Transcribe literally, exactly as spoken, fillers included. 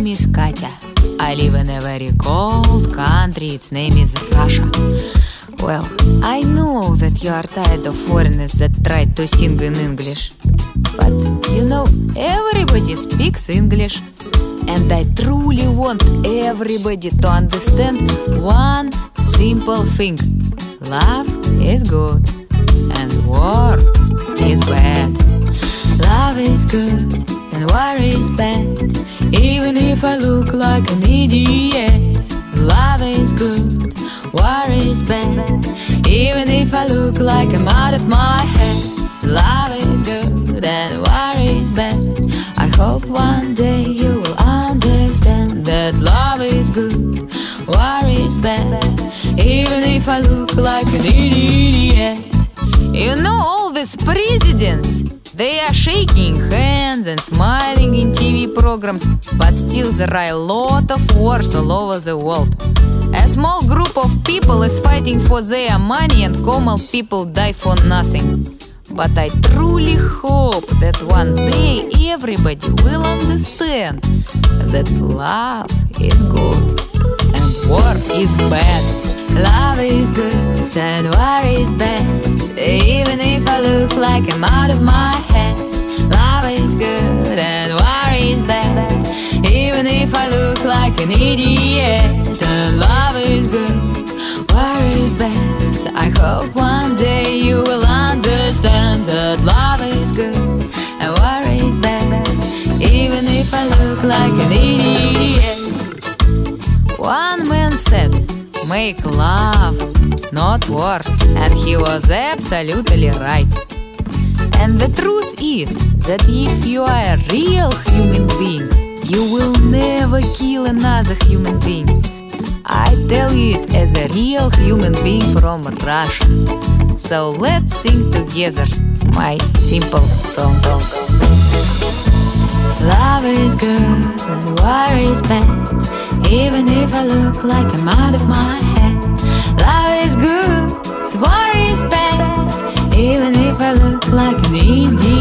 name is Katya. I live in a very cold country, its name is Russia. Well, I know that you are tired of foreigners that try to sing in English. But, you know, everybody speaks English. And I truly want everybody to understand one simple thing. Love is good and war is bad. Love is good and war is bad. Even if I look like an idiot. Love is good, war is bad. Even if I look like I'm out of my head. Love is good and war is bad. I hope one day you will understand that love is good, war is bad. Even if I look like an idiot. You know all these presidents, they are shaking hands and smiling in T V programs, but still there are a lot of wars all over the world. A small group of people is fighting for their money and common people die for nothing. But I truly hope that one day everybody will understand that love is good and war is bad. Love is good and war is bad. Even if I look like I'm out of my head. Love is good and war is bad. Even if I look like an idiot. And love is good, war is bad. I hope one day you will understand that love is good and war is bad. Even if I look like an idiot. One man said, make love, not war. And he was absolutely right. And the truth is that if you are a real human being, you will never kill another human being. I tell you it as a real human being from Russia. So let's sing together my simple song. Love is good and war is bad. Even if I look like I'm out of my head. Love is good, war is bad. Even if I look like an idiot.